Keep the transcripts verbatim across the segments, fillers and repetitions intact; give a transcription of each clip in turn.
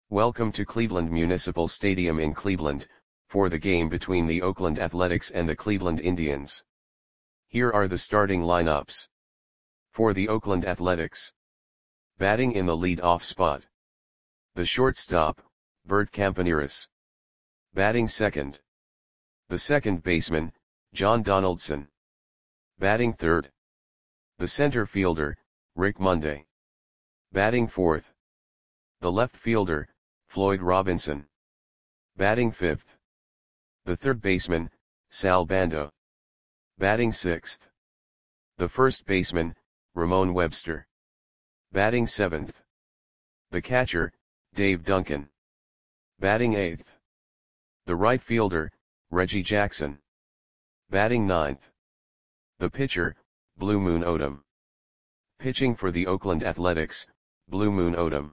Welcome to Cleveland Municipal Stadium in Cleveland, for the game between the Oakland Athletics and the Cleveland Indians. Here are the starting lineups. For the Oakland Athletics. Batting in the lead-off spot. The shortstop, Bert Campaneris. Batting second. The second baseman, John Donaldson. Batting third. The center fielder, Rick Monday. Batting fourth. The left fielder, Floyd Robinson. Batting fifth. The third baseman, Sal Bando. Batting sixth. The first baseman, Ramon Webster. Batting seventh. The catcher, Dave Duncan. Batting eighth. The right fielder, Reggie Jackson. Batting ninth. The pitcher, Blue Moon Odom. Pitching for the Oakland Athletics, Blue Moon Odom.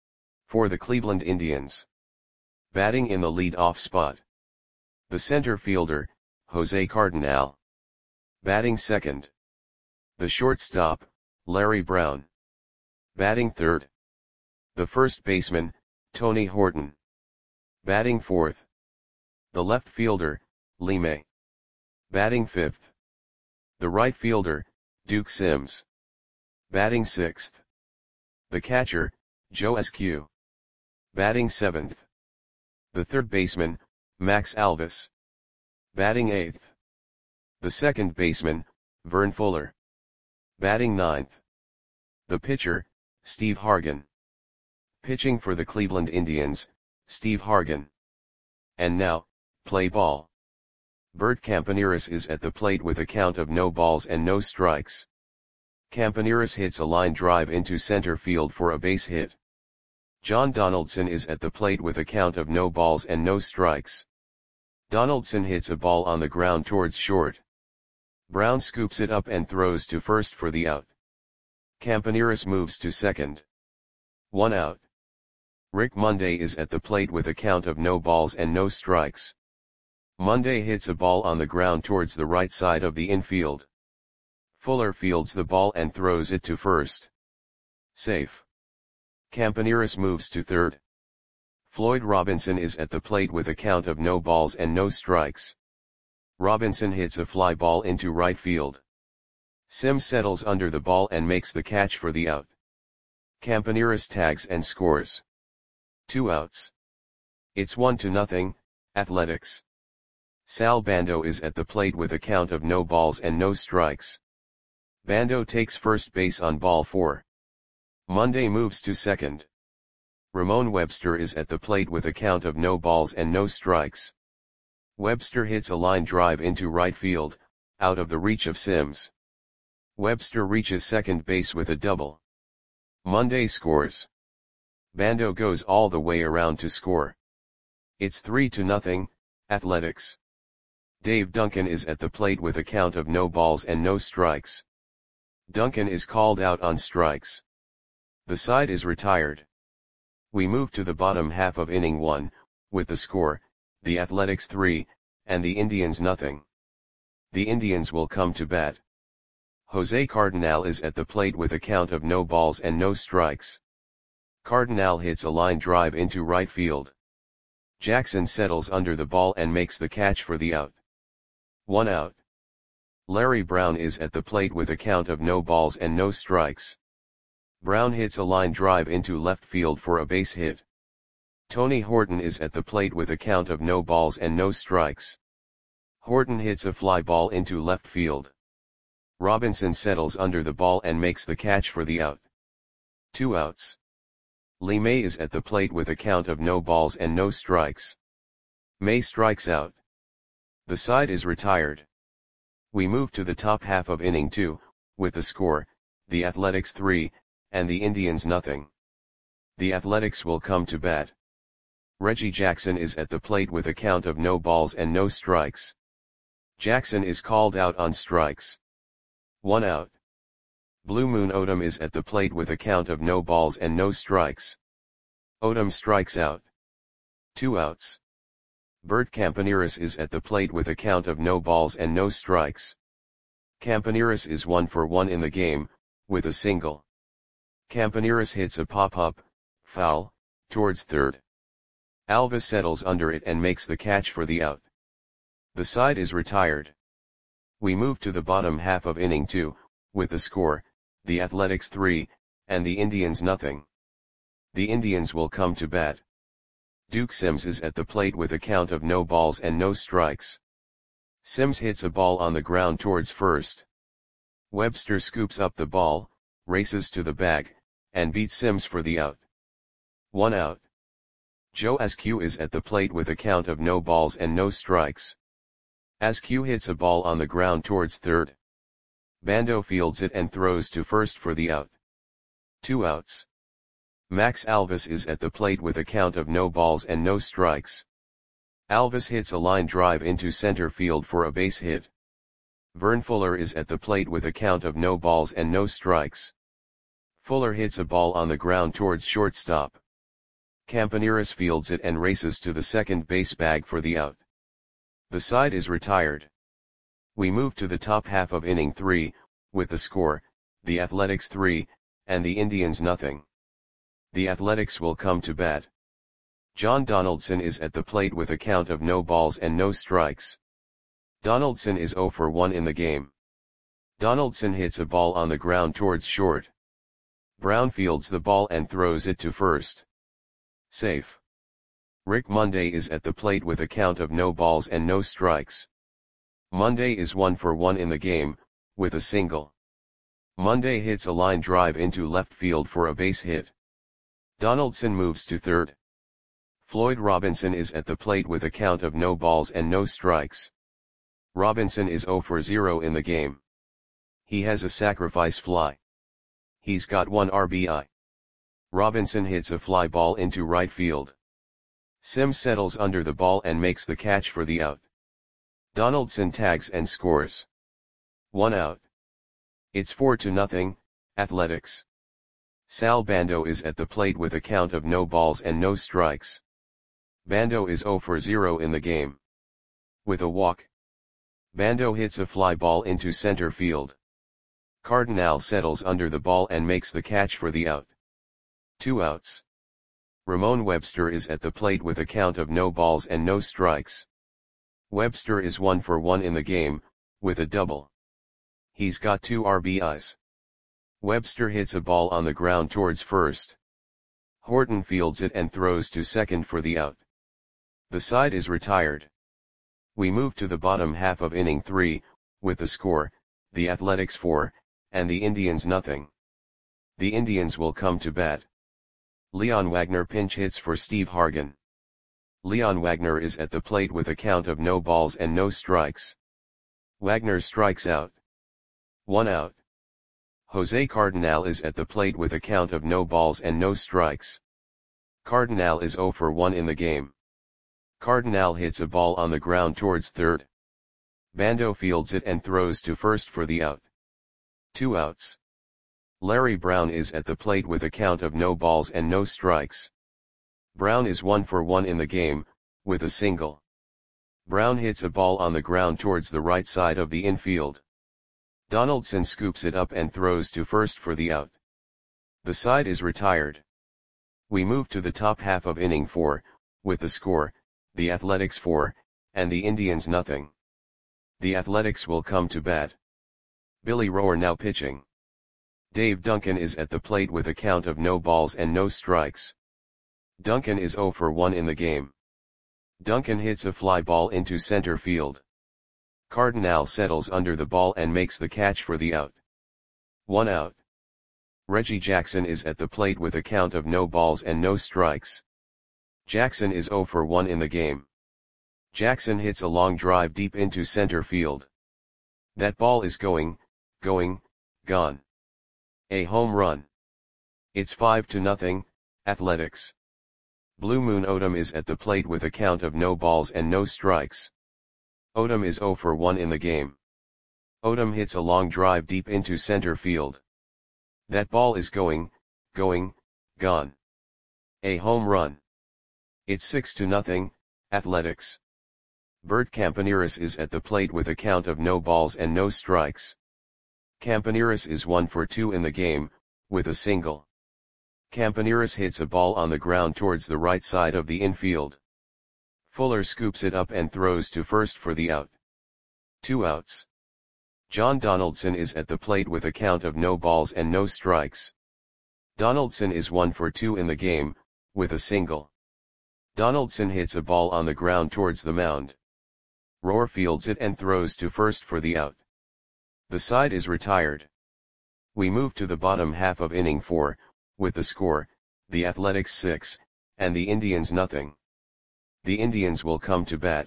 For the Cleveland Indians. Batting in the lead-off spot. The center fielder, Jose Cardinal. Batting second. The shortstop, Larry Brown. Batting third. The first baseman, Tony Horton. Batting fourth. The left fielder, Lee May. Batting fifth. The right fielder, Duke Sims. Batting sixth. The catcher, Joe Eskew. Batting seventh. The third baseman, Max Alvis. Batting eighth. The second baseman, Vern Fuller. Batting ninth. The pitcher, Steve Hargan. Pitching for the Cleveland Indians, Steve Hargan. And now, play ball. Bert Campaneris is at the plate with a count of no balls and no strikes. Campaneris hits a line drive into center field for a base hit. John Donaldson is at the plate with a count of no balls and no strikes. Donaldson hits a ball on the ground towards short. Brown scoops it up and throws to first for the out. Campaneris moves to second. One out. Rick Monday is at the plate with a count of no balls and no strikes. Monday hits a ball on the ground towards the right side of the infield. Fuller fields the ball and throws it to first. Safe. Campaneris moves to third. Floyd Robinson is at the plate with a count of no balls and no strikes. Robinson hits a fly ball into right field. Sims settles under the ball and makes the catch for the out. Campaneris tags and scores. Two outs. It's one to nothing, Athletics. Sal Bando is at the plate with a count of no balls and no strikes. Bando takes first base on ball four. Monday moves to second. Ramon Webster is at the plate with a count of no balls and no strikes. Webster hits a line drive into right field, out of the reach of Sims. Webster reaches second base with a double. Monday scores. Bando goes all the way around to score. It's three to nothing, Athletics. Dave Duncan is at the plate with a count of no balls and no strikes. Duncan is called out on strikes. The side is retired. We move to the bottom half of inning one, with the score, the Athletics three, and the Indians nothing. The Indians will come to bat. Jose Cardinal is at the plate with a count of no balls and no strikes. Cardinal hits a line drive into right field. Jackson settles under the ball and makes the catch for the out. One out. Larry Brown is at the plate with a count of no balls and no strikes. Brown hits a line drive into left field for a base hit. Tony Horton is at the plate with a count of no balls and no strikes. Horton hits a fly ball into left field. Robinson settles under the ball and makes the catch for the out. Two outs. Lee May is at the plate with a count of no balls and no strikes. May strikes out. The side is retired. We move to the top half of inning two, with the score, the Athletics three, and the Indians nothing. The Athletics will come to bat. Reggie Jackson is at the plate with a count of no balls and no strikes. Jackson is called out on strikes. One out. Blue Moon Odom is at the plate with a count of no balls and no strikes. Odom strikes out. Two outs. Bert Campaneris is at the plate with a count of no balls and no strikes. Campaneris is one for one in the game, with a single. Campaneris hits a pop-up, foul, towards third. Alves settles under it and makes the catch for the out. The side is retired. We move to the bottom half of inning two, with the score, the Athletics three, and the Indians nothing. The Indians will come to bat. Duke Sims is at the plate with a count of no balls and no strikes. Sims hits a ball on the ground towards first. Webster scoops up the ball, races to the bag, and beats Sims for the out. One out. Joe Askew is at the plate with a count of no balls and no strikes. Askew hits a ball on the ground towards third. Bando fields it and throws to first for the out. Two outs. Max Alves is at the plate with a count of no balls and no strikes. Alves hits a line drive into center field for a base hit. Vern Fuller is at the plate with a count of no balls and no strikes. Fuller hits a ball on the ground towards shortstop. Campaneris fields it and races to the second base bag for the out. The side is retired. We move to the top half of inning three, with the score, the Athletics three, and the Indians nothing. The Athletics will come to bat. John Donaldson is at the plate with a count of no balls and no strikes. Donaldson is oh for one in the game. Donaldson hits a ball on the ground towards short. Brown fields the ball and throws it to first. Safe. Rick Monday is at the plate with a count of no balls and no strikes. Monday is one for one in the game, with a single. Monday hits a line drive into left field for a base hit. Donaldson moves to third. Floyd Robinson is at the plate with a count of no balls and no strikes. Robinson is oh for zero in the game. He has a sacrifice fly. He's got one R B I. Robinson hits a fly ball into right field. Sims settles under the ball and makes the catch for the out. Donaldson tags and scores. One out. It's four to nothing, Athletics. Sal Bando is at the plate with a count of no balls and no strikes. Bando is oh for zero in the game. With a walk. Bando hits a fly ball into center field. Cardinal settles under the ball and makes the catch for the out. Two outs. Ramon Webster is at the plate with a count of no balls and no strikes. Webster is one for one in the game, with a double. He's got two R B Is. Webster hits a ball on the ground towards first. Horton fields it and throws to second for the out. The side is retired. We move to the bottom half of inning three, with the score, the Athletics four, and the Indians nothing. The Indians will come to bat. Leon Wagner pinch hits for Steve Hargan. Leon Wagner is at the plate with a count of no balls and no strikes. Wagner strikes out. One out. Jose Cardinal is at the plate with a count of no balls and no strikes. Cardinal is oh for one in the game. Cardinal hits a ball on the ground towards third. Bando fields it and throws to first for the out. Two outs. Larry Brown is at the plate with a count of no balls and no strikes. Brown is one for one in the game, with a single. Brown hits a ball on the ground towards the right side of the infield. Donaldson scoops it up and throws to first for the out. The side is retired. We move to the top half of inning four, with the score, the Athletics four, and the Indians nothing. The Athletics will come to bat. Billy Rohr now pitching. Dave Duncan is at the plate with a count of no balls and no strikes. Duncan is oh for one in the game. Duncan hits a fly ball into center field. Cardinal settles under the ball and makes the catch for the out. One out. Reggie Jackson is at the plate with a count of no balls and no strikes. Jackson is oh for one in the game. Jackson hits a long drive deep into center field. That ball is going, going, gone. A home run. It's five to nothing, Athletics. Blue Moon Odom is at the plate with a count of no balls and no strikes. Odom is oh for one in the game. Odom hits a long drive deep into center field. That ball is going, going, gone. A home run. It's six to nothing, Athletics. Bert Campaneris is at the plate with a count of no balls and no strikes. Campaneris is one for two in the game, with a single. Campaneris hits a ball on the ground towards the right side of the infield. Fuller scoops it up and throws to first for the out. Two outs. John Donaldson is at the plate with a count of no balls and no strikes. Donaldson is one for two in the game, with a single. Donaldson hits a ball on the ground towards the mound. Rohr fields it and throws to first for the out. The side is retired. We move to the bottom half of inning four, with the score, the Athletics six, and the Indians nothing. The Indians will come to bat.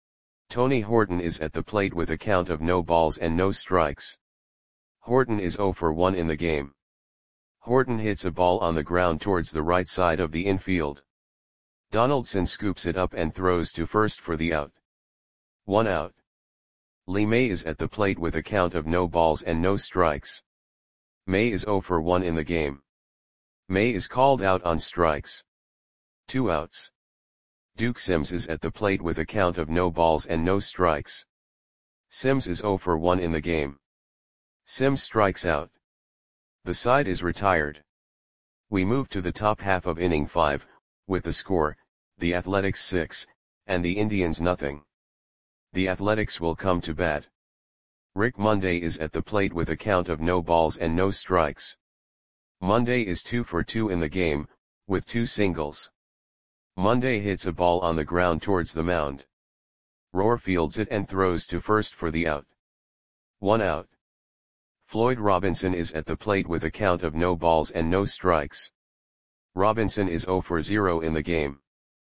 Tony Horton is at the plate with a count of no balls and no strikes. Horton is zero for one in the game. Horton hits a ball on the ground towards the right side of the infield. Donaldson scoops it up and throws to first for the out. One out. Lee May is at the plate with a count of no balls and no strikes. May is zero for one in the game. May is called out on strikes. Two outs. Duke Sims is at the plate with a count of no balls and no strikes. Sims is zero for one in the game. Sims strikes out. The side is retired. We move to the top half of inning five, with the score, the Athletics six, and the Indians nothing. The Athletics will come to bat. Rick Monday is at the plate with a count of no balls and no strikes. Monday is two for two in the game, with two singles. Monday hits a ball on the ground towards the mound. Rohr fields it and throws to first for the out. One out. Floyd Robinson is at the plate with a count of no balls and no strikes. Robinson is zero for zero in the game.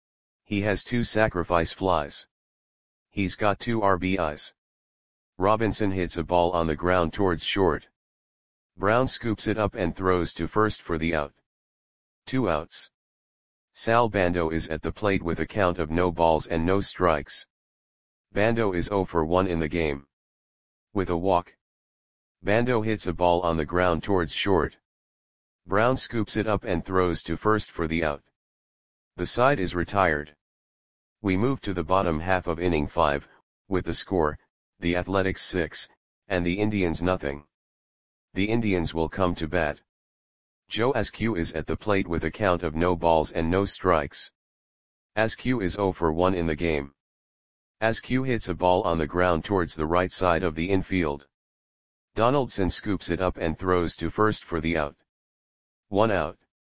He has two sacrifice flies. He's got two R B Is. Robinson hits a ball on the ground towards short. Brown scoops it up and throws to first for the out. Two outs. Sal Bando is at the plate with a count of no balls and no strikes. Bando is zero for one in the game. With a walk. Bando hits a ball on the ground towards short. Brown scoops it up and throws to first for the out. The side is retired. We move to the bottom half of inning five, with the score, the Athletics six, and the Indians nothing. The Indians will come to bat. Joe Askew is at the plate with a count of no balls and no strikes. Askew is zero for one in the game. Askew hits a ball on the ground towards the right side of the infield. Donaldson scoops it up and throws to first for the out. One out.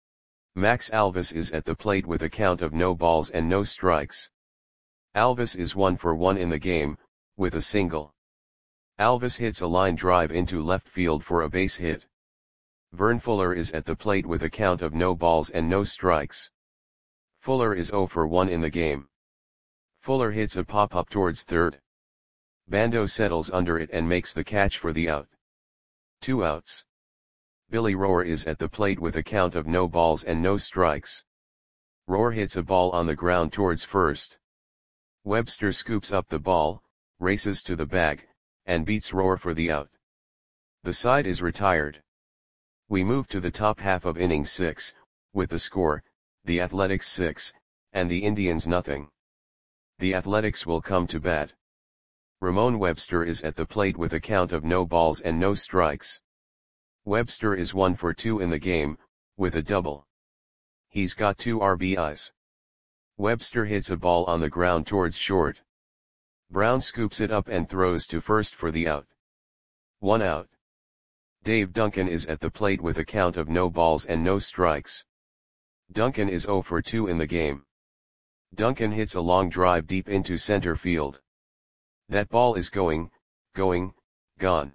Max Alvis is at the plate with a count of no balls and no strikes. Alvis is one for one in the game, with a single. Alvis hits a line drive into left field for a base hit. Vern Fuller is at the plate with a count of no balls and no strikes. Fuller is zero for one in the game. Fuller hits a pop-up towards third. Bando settles under it and makes the catch for the out. Two outs. Billy Rohr is at the plate with a count of no balls and no strikes. Rohr hits a ball on the ground towards first. Webster scoops up the ball, races to the bag, and beats Rohr for the out. The side is retired. We move to the top half of inning six, with the score, the Athletics six, and the Indians nothing. The Athletics will come to bat. Ramon Webster is at the plate with a count of no balls and no strikes. Webster is one for two in the game, with a double. He's got two R B Is. Webster hits a ball on the ground towards short. Brown scoops it up and throws to first for the out. One out. Dave Duncan is at the plate with a count of no balls and no strikes. Duncan is zero for two in the game. Duncan hits a long drive deep into center field. That ball is going, going, gone.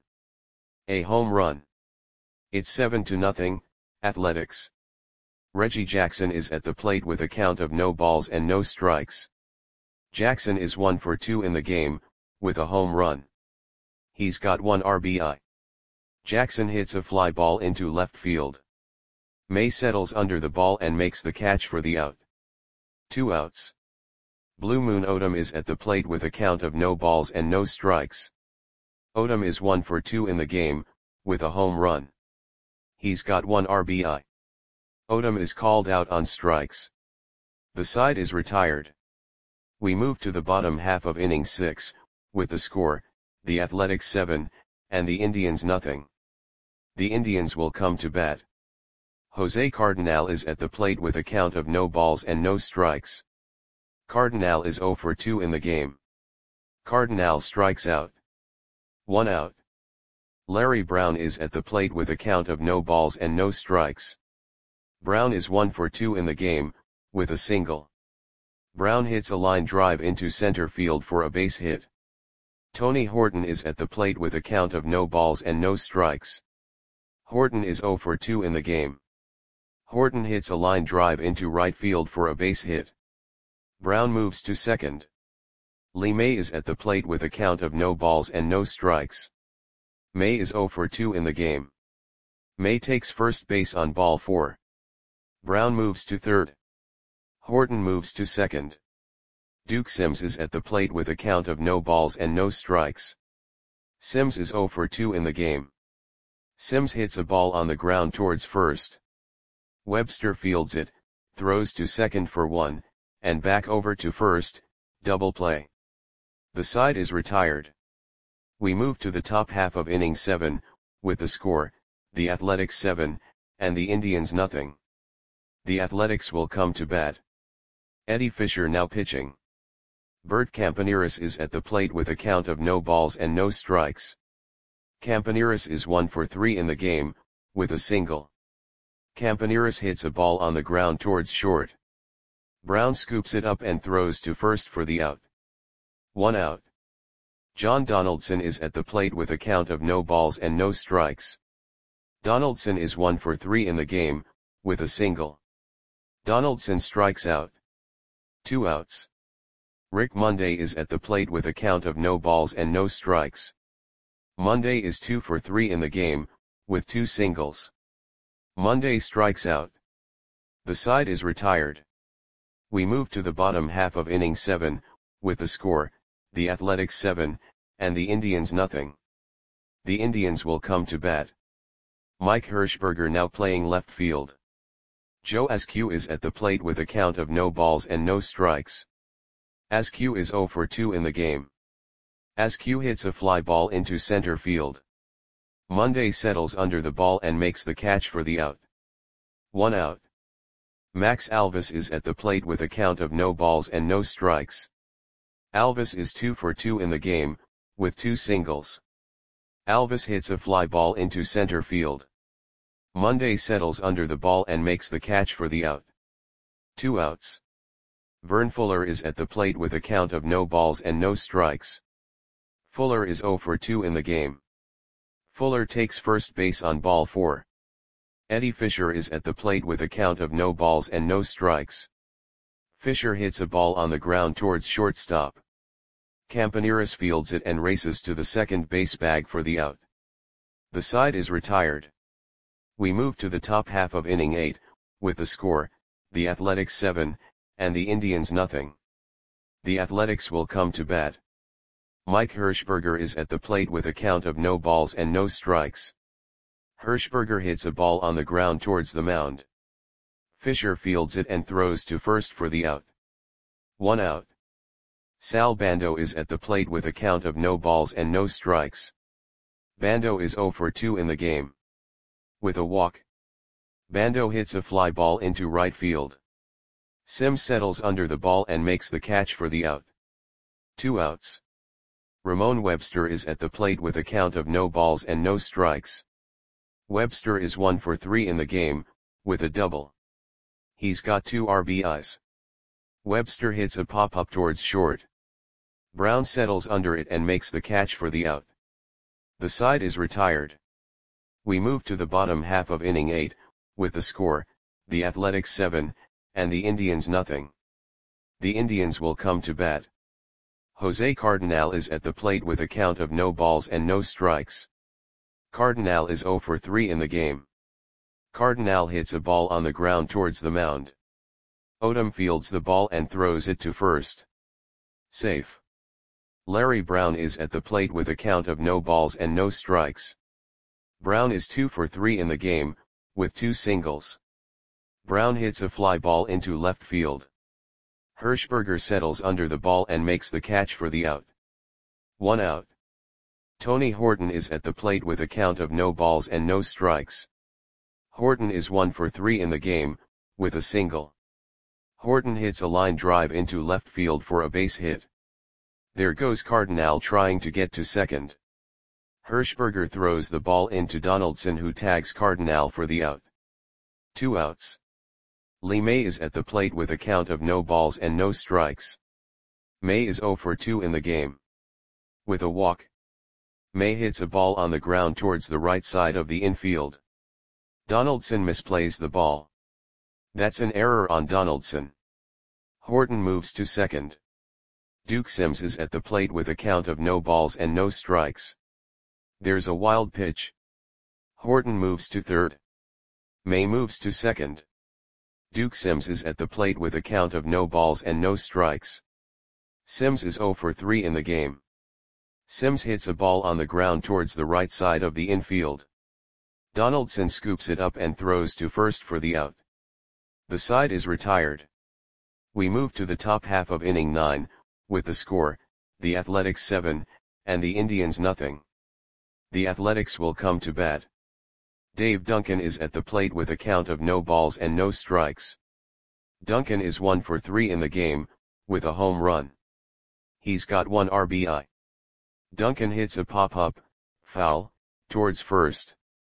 A home run. It's seven to nothing, Athletics. Reggie Jackson is at the plate with a count of no balls and no strikes. Jackson is one for two in the game, with a home run. He's got one R B I. Jackson hits a fly ball into left field. May settles under the ball and makes the catch for the out. Two outs. Blue Moon Odom is at the plate with a count of no balls and no strikes. Odom is one for two in the game, with a home run. He's got one R B I. Odom is called out on strikes. The side is retired. We move to the bottom half of inning six, with the score, the Athletics seven, and the Indians nothing. The Indians will come to bat. Jose Cardinal is at the plate with a count of no balls and no strikes. Cardinal is zero for two in the game. Cardinal strikes out. One out. Larry Brown is at the plate with a count of no balls and no strikes. Brown is one for two in the game, with a single. Brown hits a line drive into center field for a base hit. Tony Horton is at the plate with a count of no balls and no strikes. Horton is zero for two in the game. Horton hits a line drive into right field for a base hit. Brown moves to second. Lee May is at the plate with a count of no balls and no strikes. May is zero for two in the game. May takes first base on ball four. Brown moves to third. Horton moves to second. Duke Sims is at the plate with a count of no balls and no strikes. Sims is zero for two in the game. Sims hits a ball on the ground towards first. Webster fields it, throws to second for one, and back over to first, double play. The side is retired. We move to the top half of inning seven, with the score, the Athletics seven, and the Indians nothing. The Athletics will come to bat. Eddie Fisher now pitching. Bert Campaneris is at the plate with a count of no balls and no strikes. Campaneris is one for three in the game, with a single. Campaneris hits a ball on the ground towards short. Brown scoops it up and throws to first for the out. One out. John Donaldson is at the plate with a count of no balls and no strikes. Donaldson is one for three in the game, with a single. Donaldson strikes out. Two outs. Rick Monday is at the plate with a count of no balls and no strikes. Monday is two for three in the game, with two singles. Monday strikes out. The side is retired. We move to the bottom half of inning seven, with the score, the Athletics seven, and the Indians nothing. The Indians will come to bat. Mike Hirschberger now playing left field. Joe Askew is at the plate with a count of no balls and no strikes. Askew is zero for two in the game. Askew hits a fly ball into center field. Monday settles under the ball and makes the catch for the out. One out. Max Alvis is at the plate with a count of no balls and no strikes. Alvis is two for two in the game, with two singles. Alvis hits a fly ball into center field. Monday settles under the ball and makes the catch for the out. Two outs. Vern Fuller is at the plate with a count of no balls and no strikes. Fuller is zero for two in the game. Fuller takes first base on ball four. Eddie Fisher is at the plate with a count of no balls and no strikes. Fisher hits a ball on the ground towards shortstop. Campaneris fields it and races to the second base bag for the out. The side is retired. We move to the top half of inning eight, with the score, the Athletics seven, and the Indians nothing. The Athletics will come to bat. Mike Hirschberger is at the plate with a count of no balls and no strikes. Hirschberger hits a ball on the ground towards the mound. Fisher fields it and throws to first for the out. One out. Sal Bando is at the plate with a count of no balls and no strikes. Bando is zero for two in the game. With a walk. Bando hits a fly ball into right field. Sims settles under the ball and makes the catch for the out. Two outs. Ramon Webster is at the plate with a count of no balls and no strikes. Webster is one for three in the game, with a double. He's got two R B Is. Webster hits a pop-up towards short. Brown settles under it and makes the catch for the out. The side is retired. We move to the bottom half of inning eight, with the score, the Athletics seven, and the Indians nothing. The Indians will come to bat. Jose Cardinal is at the plate with a count of no balls and no strikes. Cardinal is zero for three in the game. Cardinal hits a ball on the ground towards the mound. Odom fields the ball and throws it to first. Safe. Larry Brown is at the plate with a count of no balls and no strikes. Brown is two for three in the game, with two singles. Brown hits a fly ball into left field. Hirschberger settles under the ball and makes the catch for the out. One out. Tony Horton is at the plate with a count of no balls and no strikes. Horton is one for three in the game, with a single. Horton hits a line drive into left field for a base hit. There goes Cardinal trying to get to second. Hirschberger throws the ball into Donaldson, who tags Cardinal for the out. Two outs. Lee May is at the plate with a count of no balls and no strikes. May is oh for two in the game. With a walk, May hits a ball on the ground towards the right side of the infield. Donaldson misplays the ball. That's an error on Donaldson. Horton moves to second. Duke Sims is at the plate with a count of no balls and no strikes. There's a wild pitch. Horton moves to third. May moves to second. Duke Sims is at the plate with a count of no balls and no strikes. Sims is oh for three in the game. Sims hits a ball on the ground towards the right side of the infield. Donaldson scoops it up and throws to first for the out. The side is retired. We move to the top half of inning nine, with the score, the Athletics seven, and the Indians nothing. The Athletics will come to bat. Dave Duncan is at the plate with a count of no balls and no strikes. Duncan is one for three in the game, with a home run. He's got one R B I. Duncan hits a pop-up, foul, towards first.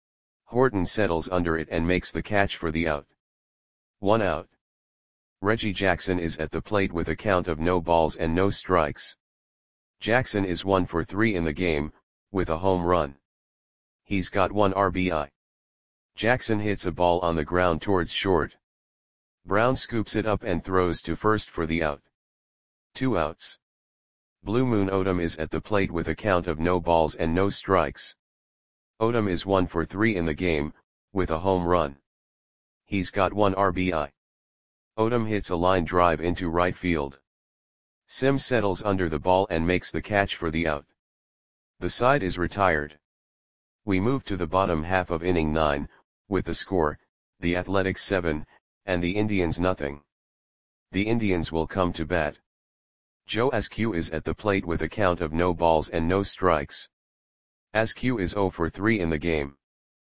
Horton settles under it and makes the catch for the out. One out. Reggie Jackson is at the plate with a count of no balls and no strikes. Jackson is one for three in the game, with a home run. He's got one R B I. Jackson hits a ball on the ground towards short. Brown scoops it up and throws to first for the out. Two outs. Blue Moon Odom is at the plate with a count of no balls and no strikes. Odom is one for three in the game, with a home run. He's got one R B I. Odom hits a line drive into right field. Sims settles under the ball and makes the catch for the out. The side is retired. We move to the bottom half of inning nine, with the score, the Athletics seven, and the Indians nothing. The Indians will come to bat. Joe Askew is at the plate with a count of no balls and no strikes. Askew is oh for three in the game.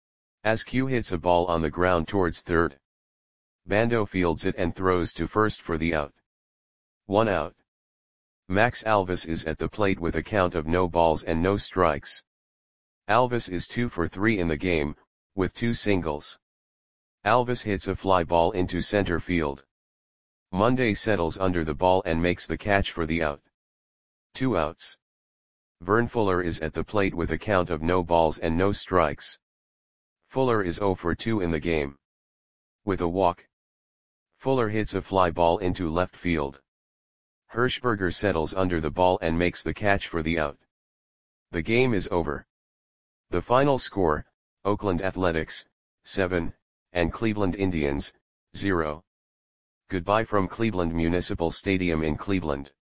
Askew hits a ball on the ground towards third. Bando fields it and throws to first for the out. One out. Max Alvis is at the plate with a count of no balls and no strikes. Alvis is two for three in the game, with two singles. Alvis hits a fly ball into center field. Monday settles under the ball and makes the catch for the out. Two outs. Vern Fuller is at the plate with a count of no balls and no strikes. Fuller is oh for two in the game. With a walk, Fuller hits a fly ball into left field. Hirschberger settles under the ball and makes the catch for the out. The game is over. The final score, Oakland Athletics, seven, and Cleveland Indians, zero. Goodbye from Cleveland Municipal Stadium in Cleveland.